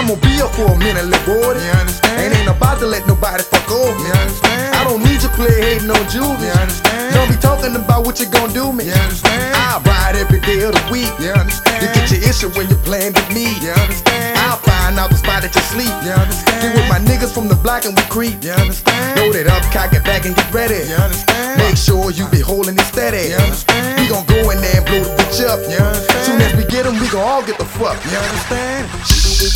I'ma be here for a minute, little boy. You understand? And ain't about to let nobody fuck over me. You understand? I don't need you play hating on juvie. You understand? Don't be talking about what you gon' do me. You understand? I'll ride every day of the week. You understand? You get your issue when you're playing with me. You understand? I'll find out the spot that you sleep. You understand? Get with my niggas from the block and we creep. You understand? Load it up, cock it back and get ready. You understand? Make sure you be holding it steady. You understand? We gon' go in there and blow the bitch up. You understand? Soon as we get 'em, we gon' all get the fuck. You understand? Shh.